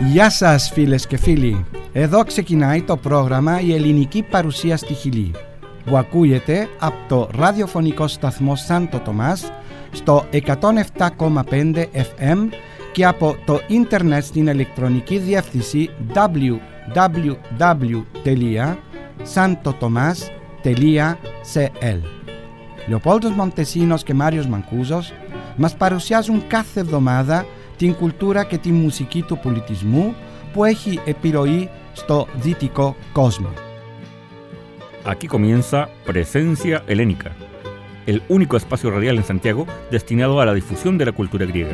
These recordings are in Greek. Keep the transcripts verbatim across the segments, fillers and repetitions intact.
Γεια σας φίλες και φίλοι. Εδώ ξεκινάει το πρόγραμμα «Η ελληνική παρουσία στη Χιλή», που ακούγεται από το ραδιοφωνικό σταθμό Σάντο Τομάς στο εκατόν επτά κόμμα πέντε εφ εμ και από το ίντερνετ στην ηλεκτρονική διεύθυνση double-u double-u double-u τελεία santo tomas τελεία c l. Λεοπόλδος Μοντεσίνος και Μάριος Μανκούζος μας παρουσιάζουν κάθε εβδομάδα την κουλτούρα και τη μουσική του πολιτισμού που έχει επιρροή στο δυτικό κόσμο. Aquí comienza Presencia Helénica, el único espacio radial en Santiago destinado a la difusión de la cultura griega.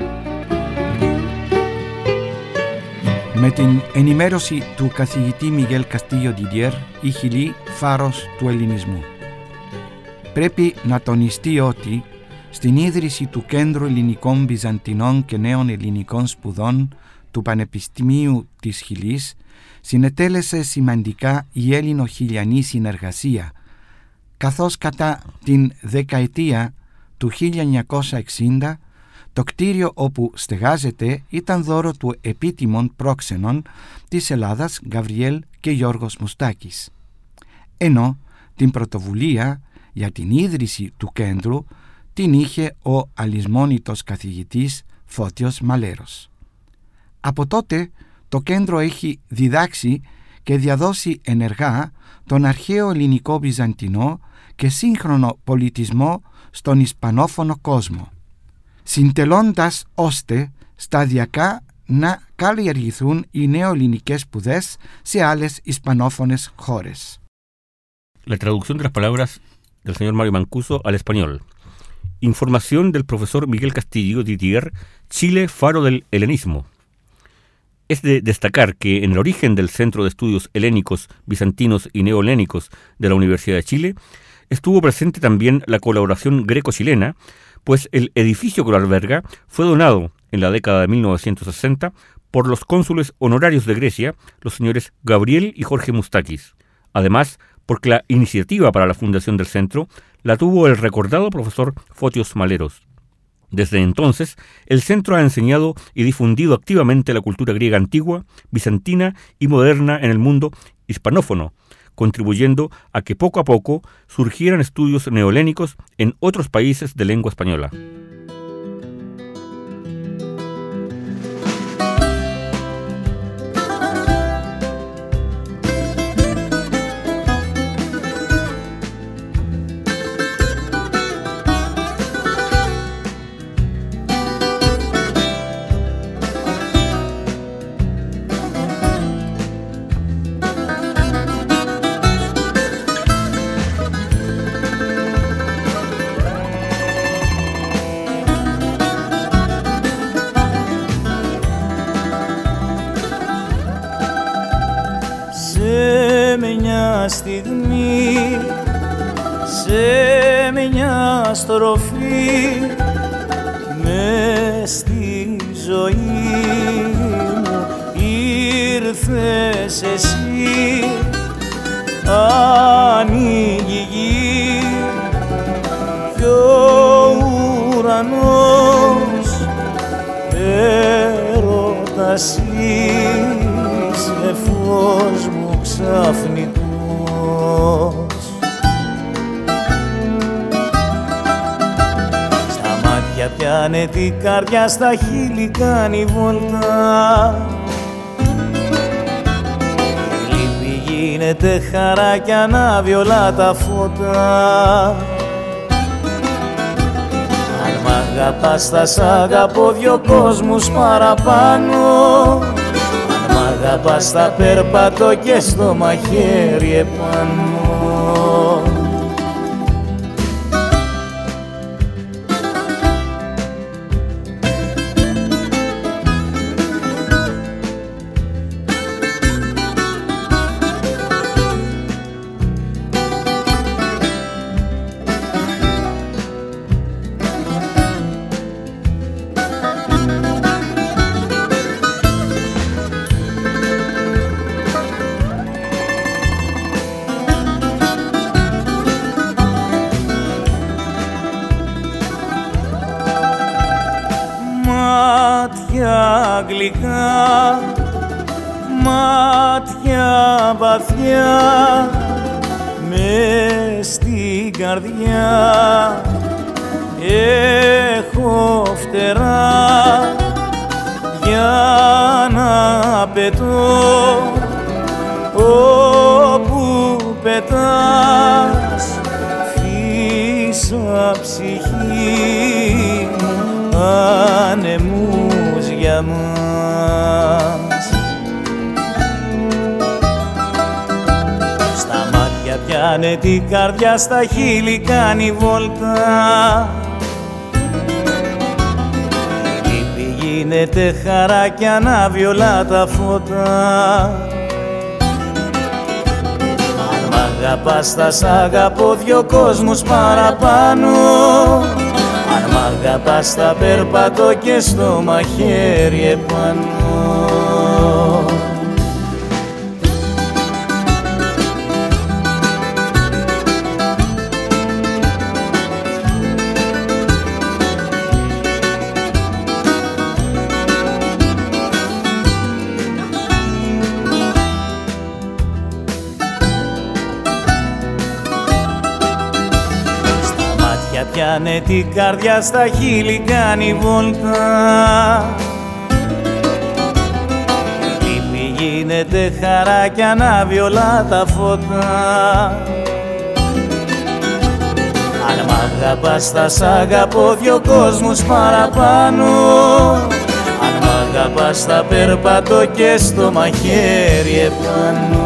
Με την ενημέρωση του καθηγητή Μιγέλ Καστίγιο Διδιέρ, η Χιλή φάρος του ελληνισμού. Πρέπει να τονιστεί ότι στην ίδρυση του Κέντρου Ελληνικών Βυζαντινών και Νέων Ελληνικών Σπουδών του Πανεπιστημίου της Χιλής συνετέλεσε σημαντικά η Έλληνο-Χιλιανή συνεργασία, καθώς κατά την δεκαετία του χίλια εννιακόσια εξήντα το κτίριο όπου στεγάζεται ήταν δώρο του επίτιμων πρόξενων της Ελλάδας Γαβριέλ και Γιώργος Μουστάκης, ενώ την πρωτοβουλία για την ίδρυση του κέντρου την είχε ο αλυσμόνητος καθηγητής Φώτιος Μαλέρος. Από τότε το κέντρο έχει διδάξει και διαδώσει ενεργά τον αρχαίο ελληνικό βυζαντινό και σύγχρονο πολιτισμό στον ισπανόφωνο κόσμο, συντελώντας ώστε σταδιακά να καλλιεργηθούν οι νεοελληνικές σπουδές σε άλλες ισπανόφωνες χώρες. La traducción de las palabras del señor Mario Mancuso al español. Información del profesor Miguel Castillo Didier, Chile, faro del helenismo. Es de destacar que en el origen del Centro de Estudios Helénicos, Bizantinos y Neohelénicos de la Universidad de Chile estuvo presente también la colaboración greco-chilena, pues el edificio que lo alberga fue donado en la década de mil novecientos sesenta por los cónsules honorarios de Grecia, los señores Gabriel y Jorge Mustakis. Además, porque la iniciativa para la fundación del centro la tuvo el recordado profesor Fotios Maleros. Desde entonces, el centro ha enseñado y difundido activamente la cultura griega antigua, bizantina y moderna en el mundo hispanófono, contribuyendo a que poco a poco surgieran estudios neohelénicos en otros países de lengua española. Στιγμή, σε μια στροφή μες στη ζωή μου ήρθες εσύ, ανοίγει η γη κι ο ουρανός, έρωτας είσαι φως μου ξαφνικό. Στα μάτια πιάνε την καρδιά, στα χείλη κάνει βόλτα, η λύπη γίνεται χαρά κι ανάβει όλα τα φώτα. Αν μ' αγαπάς θα σ' αγαπώ δυο κόσμους παραπάνω, αν μ' αγαπάς θα περπατώ και στο μαχαίρι επάνω. μάτια γλυκά μάτια βαθιά μες στην καρδιά έχω φτερά για να πετώ όπου πετάς φύσα ψυχή μου ανεμούς για μας. Στα μάτια πιάνε την καρδιά, στα χείλη κάνει βόλτα, η λύπη γίνεται χαρά κι ανάβει όλα τα φώτα. Αγαπάς θα σ' αγαπώ δυο κόσμους παραπάνω, αν μ' αγαπάς θα περπατώ και στο μαχαίρι επάνω. Πιάνε την καρδιά, στα χείλη κάνει βόλτα, η λύπη γίνεται χαρά κι ανάβει όλα τα φώτα. Αν μ' αγαπάς θα σ' αγαπώ δυο κόσμους παραπάνω, αν μ' αγαπάς θα περπατώ και στο μαχαίρι επάνω.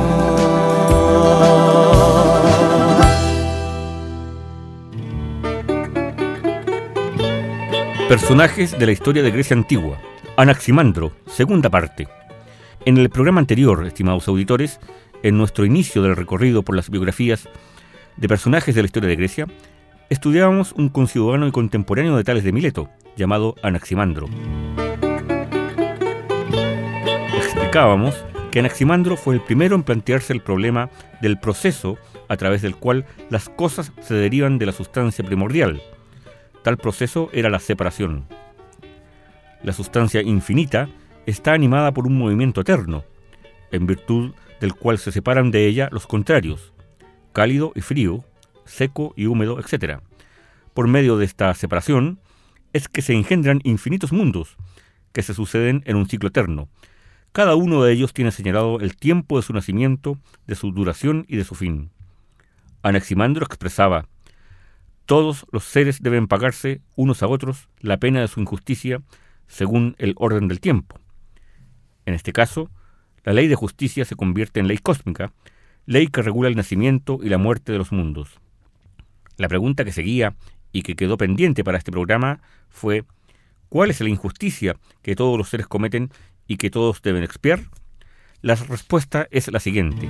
Personajes de la historia de Grecia antigua. Anaximandro, segunda parte. En el programa anterior, estimados auditores, en nuestro inicio del recorrido por las biografías de personajes de la historia de Grecia, estudiábamos un conciudadano y contemporáneo de Tales de Mileto, llamado Anaximandro. Explicábamos que Anaximandro fue el primero en plantearse el problema del proceso a través del cual las cosas se derivan de la sustancia primordial. Tal proceso era la separación. La sustancia infinita está animada por un movimiento eterno, en virtud del cual se separan de ella los contrarios, cálido y frío, seco y húmedo, etcétera. Por medio de esta separación es que se engendran infinitos mundos que se suceden en un ciclo eterno. Cada uno de ellos tiene señalado el tiempo de su nacimiento, de su duración y de su fin. Anaximandro expresaba: todos los seres deben pagarse unos a otros la pena de su injusticia según el orden del tiempo. En este caso, la ley de justicia se convierte en ley cósmica, ley que regula el nacimiento y la muerte de los mundos. La pregunta que seguía y que quedó pendiente para este programa fue: ¿cuál es la injusticia que todos los seres cometen y que todos deben expiar? La respuesta es la siguiente.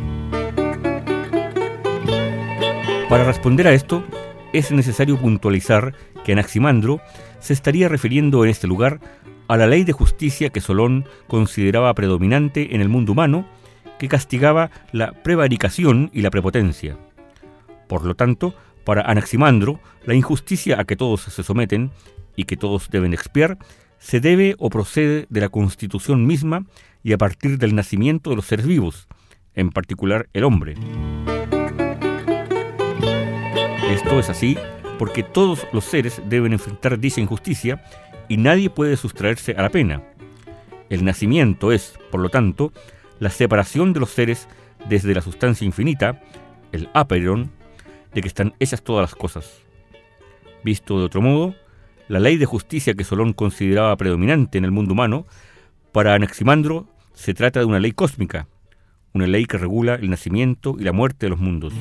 Para responder a esto, es necesario puntualizar que Anaximandro se estaría refiriendo en este lugar a la ley de justicia que Solón consideraba predominante en el mundo humano, que castigaba la prevaricación y la prepotencia. Por lo tanto, para Anaximandro, la injusticia a que todos se someten y que todos deben expiar se debe o procede de la constitución misma y a partir del nacimiento de los seres vivos, en particular el hombre. Esto es así porque todos los seres deben enfrentar dicha injusticia y nadie puede sustraerse a la pena. El nacimiento es, por lo tanto, la separación de los seres desde la sustancia infinita, el apeiron, de que están hechas todas las cosas. Visto de otro modo, la ley de justicia que Solón consideraba predominante en el mundo humano, para Anaximandro se trata de una ley cósmica, una ley que regula el nacimiento y la muerte de los mundos.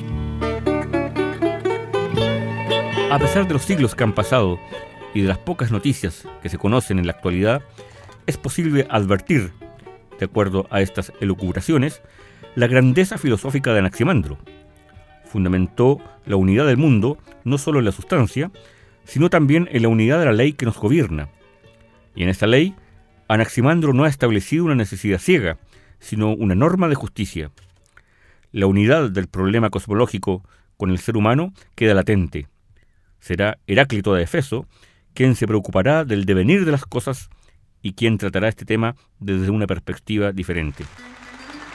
A pesar de los siglos que han pasado y de las pocas noticias que se conocen en la actualidad, es posible advertir, de acuerdo a estas elucubraciones, la grandeza filosófica de Anaximandro. Fundamentó la unidad del mundo no solo en la sustancia, sino también en la unidad de la ley que nos gobierna. Y en esta ley, Anaximandro no ha establecido una necesidad ciega, sino una norma de justicia. La unidad del problema cosmológico con el ser humano queda latente. Será Heráclito de Efeso quien se preocupará del devenir de las cosas y quien tratará este tema desde una perspectiva diferente.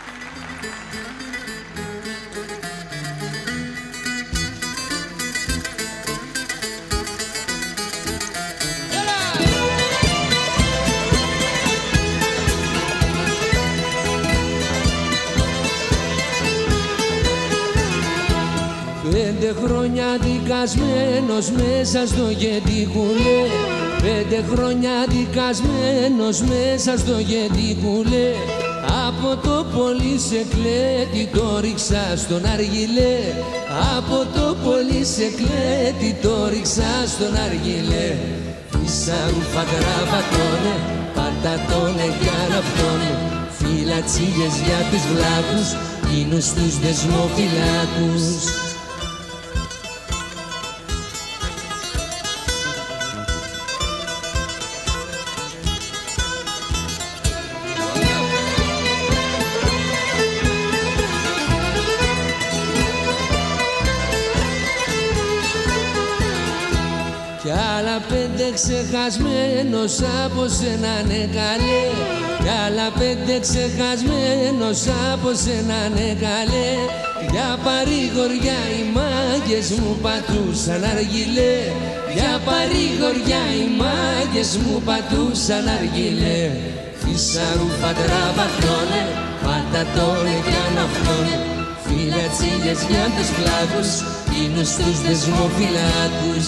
δικασμένος μέσα στο γεντικουλέ. Πέντε χρόνια δικασμένος μέσα στο γεντικουλέ. Από το πολυσεκλέτη το ρίξα στον αργιλέ. Από το πολυσεκλέτη το ρίξα στον αργιλέ. Ίσα ρούφα γραβατώνε, πατατώνε κι αναυτώνε. Φυλατσίγες για τους βλάκους, γίνους τους δεσμοφυλάκους. Κι άλλα πέντε ξεχασμένος από σένα ναι καλέ. Κι άλλα πέντε ξεχασμένος από σένα ναι καλέ. Για παρηγοριά οι μάγκες μου πατούσαν αργιλέ. Για παρηγοριά οι μάγκες μου πατούσαν αργιλέ. Φύσα ρούφα τραβατώνε, πατατώνε κι αναυτώνε. Φυλατσίλες για τους κλάδους, γίνους τους δεσμοφυλάκους.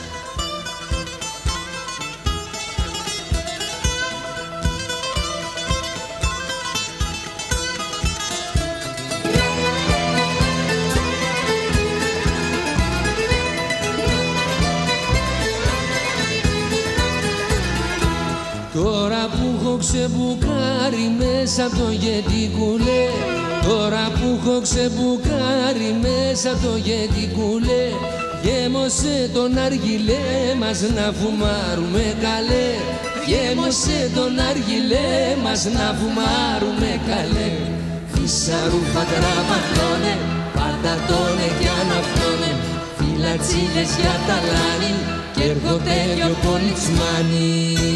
Τώρα που έχω ξεμπουκάρει μέσα από το γεντικουλέ. Τώρα που έχω ξεμπουκάρει μέσα από το γεντικουλέ. Γέμωσε τον αργιλέ μας να φουμάρουμε καλέ. Γέμωσε τον αργιλέ μας να φουμάρουμε καλέ. Φύσα ρούφα τραβατώνε, πατατώνε κι αναυτώνε. Φυλατσίλες για τα λάνη κι έρχονται δυο πολιτσμάνοι.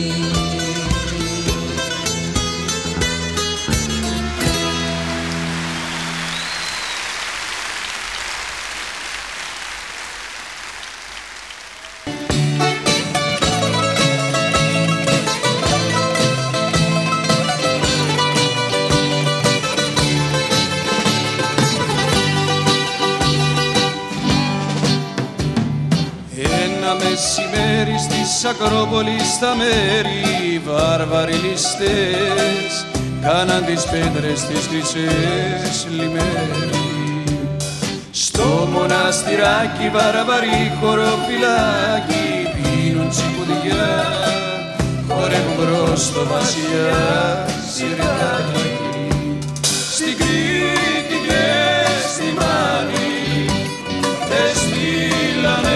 Μεσημέρι στις Ακρόπολης στα μέρη, βάρβαροι ληστές κάναν τις πέτρες τις χρυσές λιμέρι. Στο μοναστηράκι βάρβαροι χωροφυλάκι πίνουν τσιπουδιά, χορεύουν μπρος στο βασιλιά σιρτάκι. Στην Κρήτη και στη Μάνη δεν στείλανε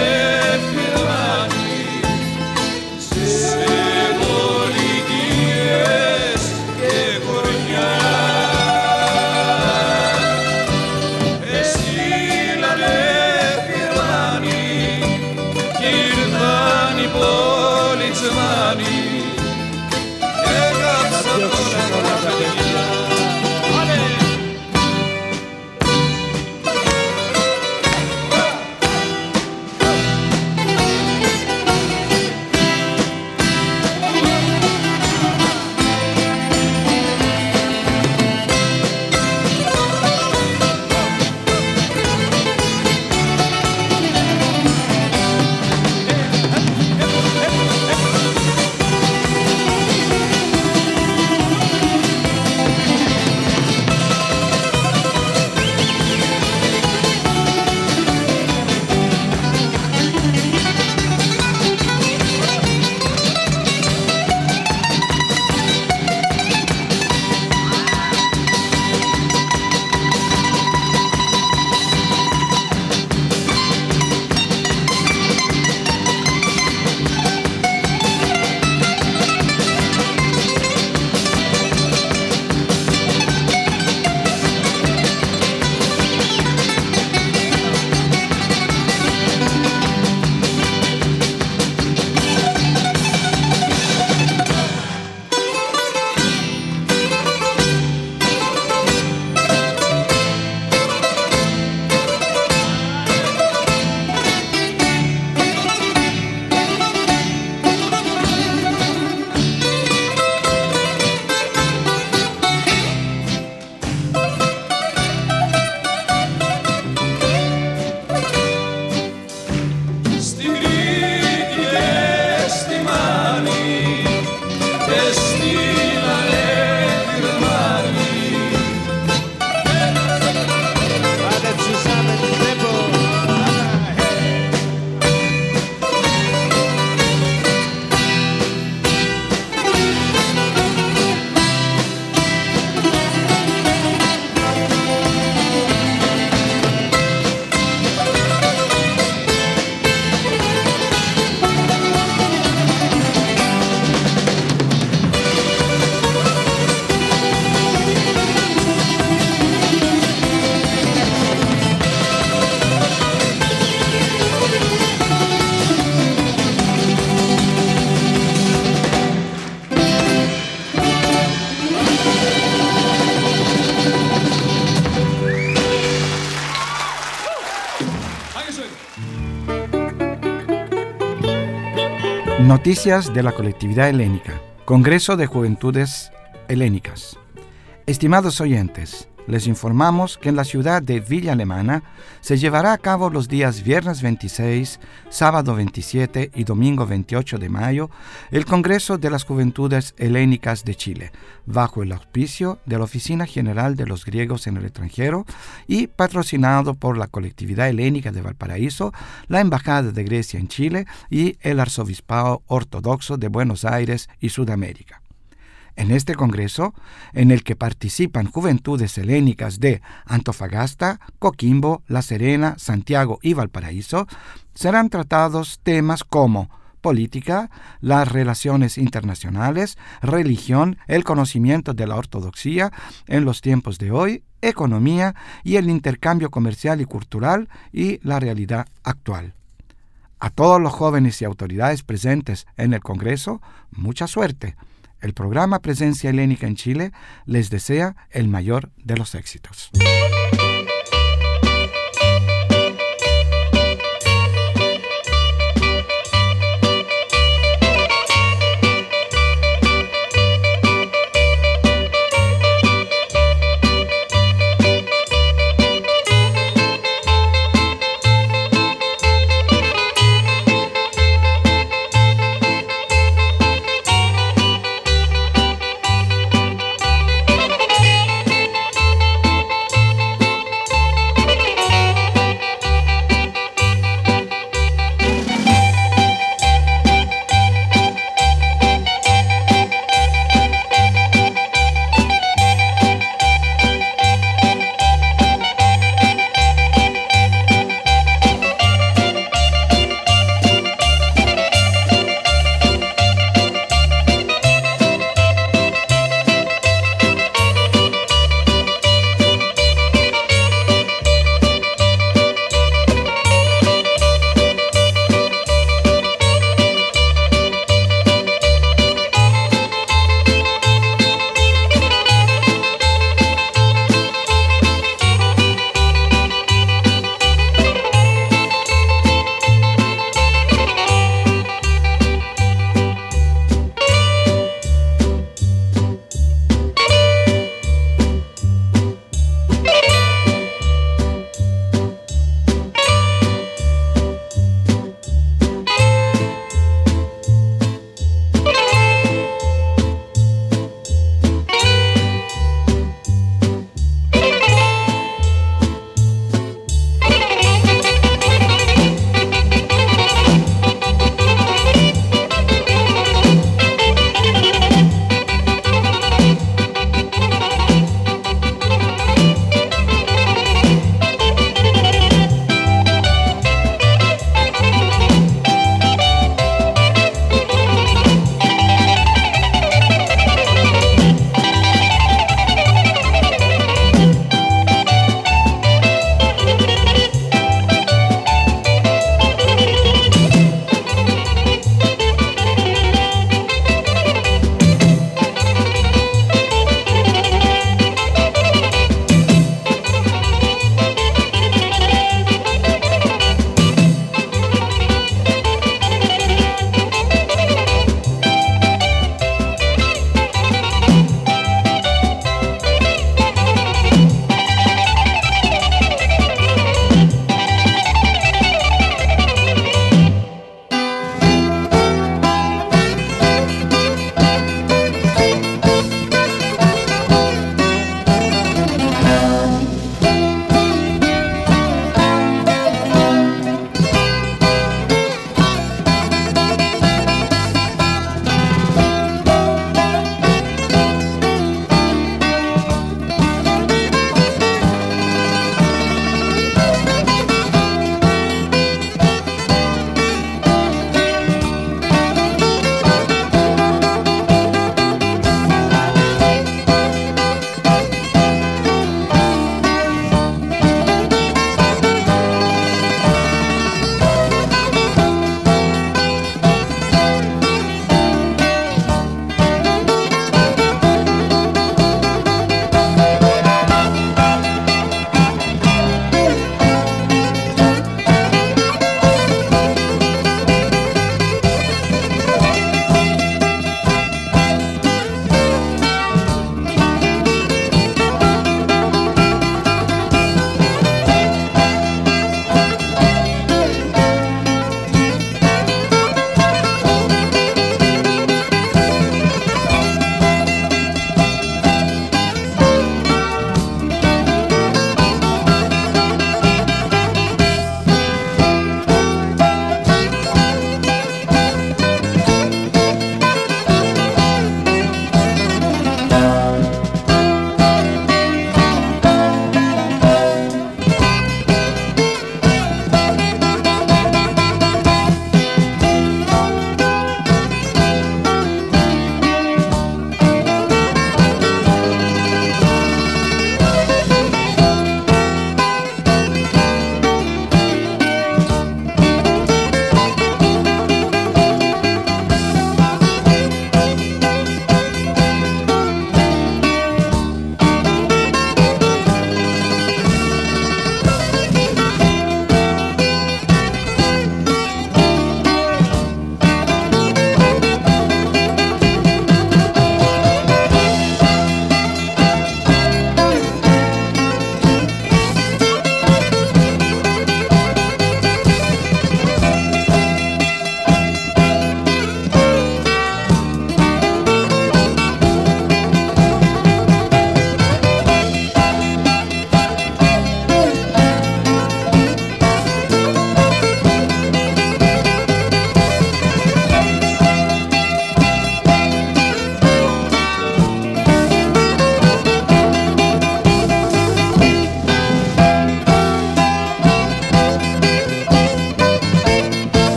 Διώξαν όλα τα παιδιά Noticias de la colectividad helénica. Congreso de Juventudes Helénicas. Estimados oyentes, les informamos que en la ciudad de Villa Alemana se llevará a cabo los días viernes veintiséis, sábado veintisiete y domingo veintiocho de mayo el Congreso de las Juventudes Helénicas de Chile, bajo el auspicio de la Oficina General de los Griegos en el Extranjero y patrocinado por la Colectividad Helénica de Valparaíso, la Embajada de Grecia en Chile y el Arzobispado Ortodoxo de Buenos Aires y Sudamérica. En este congreso, en el que participan juventudes helénicas de Antofagasta, Coquimbo, La Serena, Santiago y Valparaíso, serán tratados temas como política, las relaciones internacionales, religión, el conocimiento de la ortodoxia en los tiempos de hoy, economía y el intercambio comercial y cultural y la realidad actual. A todos los jóvenes y autoridades presentes en el congreso, mucha suerte. El programa Presencia Helénica en Chile les desea el mayor de los éxitos.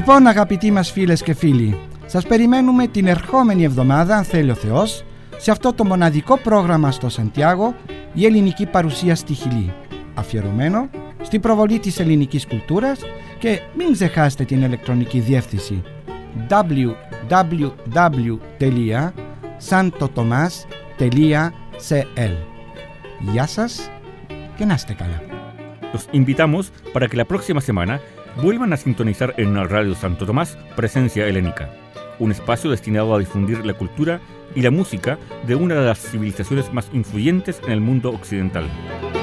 Λοιπόν, αγαπητοί μας φίλες και φίλοι, σας περιμένουμε την ερχόμενη εβδομάδα, αν θέλει ο Θεός, σε αυτό το μοναδικό πρόγραμμα στο Σαντιάγο, η ελληνική παρουσία στη Χιλή, αφιερωμένο στην προβολή της ελληνικής κουλτούρας, και μην ξεχάσετε την ηλεκτρονική διεύθυνση double-u double-u double-u τελεία santotomas τελεία c l. Γεια σας και να είστε καλά. Los invitamos para que la próxima semana vuelvan a sintonizar en Radio Santo Tomás Presencia Helénica, un espacio destinado a difundir la cultura y la música de una de las civilizaciones más influyentes en el mundo occidental.